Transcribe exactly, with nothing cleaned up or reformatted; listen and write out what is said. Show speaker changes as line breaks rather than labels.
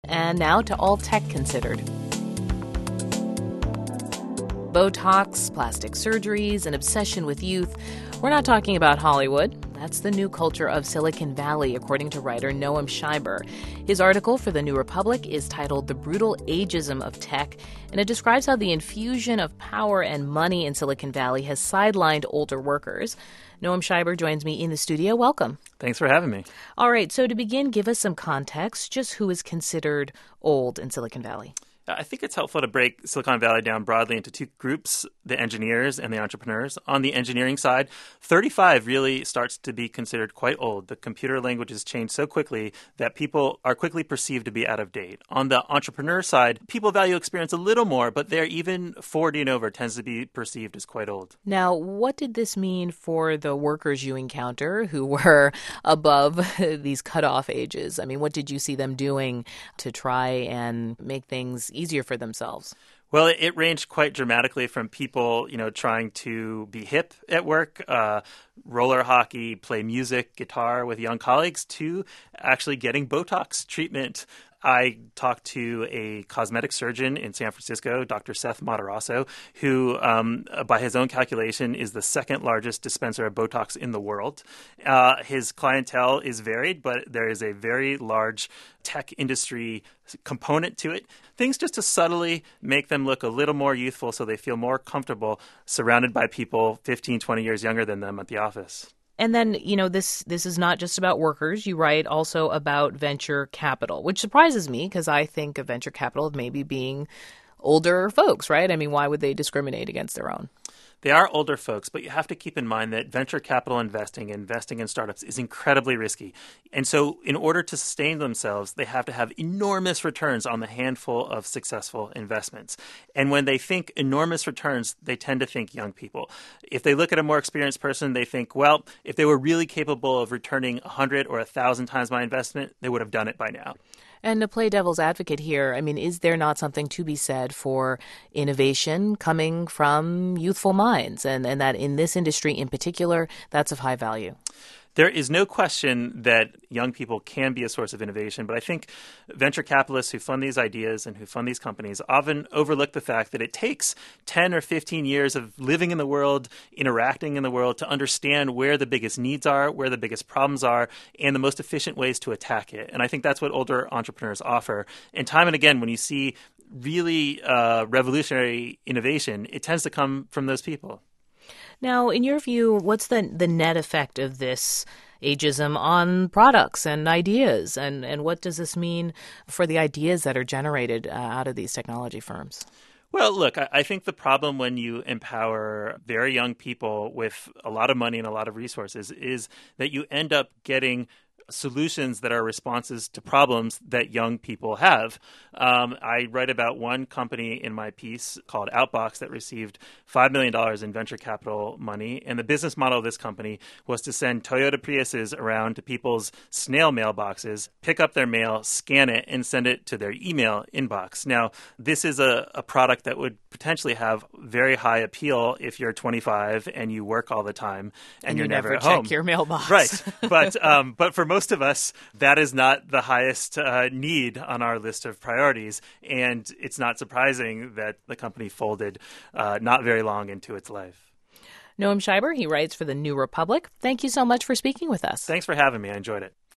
And now to All Tech Considered. Botox, plastic surgeries, an obsession with youth. We're not talking about Hollywood. That's the new culture of Silicon Valley, according to writer Noam Scheiber. His article for The New Republic is titled The Brutal Ageism of Tech, and it describes how the infusion of power and money in Silicon Valley has sidelined older workers. Noam Scheiber joins me in the studio. Welcome.
Thanks for having me.
All right, so to begin, give us some context, just who is considered old in Silicon Valley.
I think it's helpful to break Silicon Valley down broadly into two groups, the engineers and the entrepreneurs. On the engineering side, thirty-five really starts to be considered quite old. The computer languages change so quickly that people are quickly perceived to be out of date. On the entrepreneur side, people value experience a little more, but they're even forty and over tends to be perceived as quite old.
Now, what did this mean for the workers you encounter who were above these cutoff ages? I mean, what did you see them doing to try and make things easier for themselves?
Well, it, it ranged quite dramatically from people, you know, trying to be hip at work, uh, roller hockey, play music, guitar with young colleagues, to actually getting Botox treatment. I talked to a cosmetic surgeon in San Francisco, Doctor Seth Matarazzo, who, um, by his own calculation, is the second largest dispenser of Botox in the world. Uh, his clientele is varied, but there is a very large tech industry component to it. Things just to subtly make them look a little more youthful so they feel more comfortable surrounded by people fifteen, twenty years younger than them at the office.
And then, you know, this this is not just about workers. You write also about venture capital, which surprises me because I think of venture capital as maybe being older folks, right? I mean, why would they discriminate against their own?
They are older folks, but you have to keep in mind that venture capital investing, investing in startups is incredibly risky. And so in order to sustain themselves, they have to have enormous returns on the handful of successful investments. And when they think enormous returns, they tend to think young people. If they look at a more experienced person, they think, well, if they were really capable of returning one hundred or one thousand times my investment, they would have done it by now.
And to play devil's advocate here, I mean, is there not something to be said for innovation coming from youthful minds, and, and that in this industry in particular, that's of high value?
There is no question that young people can be a source of innovation, but I think venture capitalists who fund these ideas and who fund these companies often overlook the fact that it takes ten or fifteen years of living in the world, interacting in the world to understand where the biggest needs are, where the biggest problems are, and the most efficient ways to attack it. And I think that's what older entrepreneurs offer. And time and again, when you see really uh, revolutionary innovation, it tends to come from those people.
Now, in your view, what's the the net effect of this ageism on products and ideas? And, and what does this mean for the ideas that are generated uh, out of these technology firms?
Well, look, I think the problem when you empower very young people with a lot of money and a lot of resources is that you end up getting solutions that are responses to problems that young people have. Um, I write about one company in my piece called Outbox that received five million dollars in venture capital money. And the business model of this company was to send Toyota Priuses around to people's snail mailboxes, pick up their mail, scan it, and send it to their email inbox. Now, this is a, a product that would potentially have very high appeal if you're twenty-five and you work all the time and,
and
you're
you
never,
never
at
check
home.
your mailbox.
Right. But, um, but for most of us, that is not the highest uh, need on our list of priorities. And it's not surprising that the company folded uh, not very long into its life.
Noam Scheiber, he writes for The New Republic. Thank you so much for speaking with us.
Thanks for having me. I enjoyed it.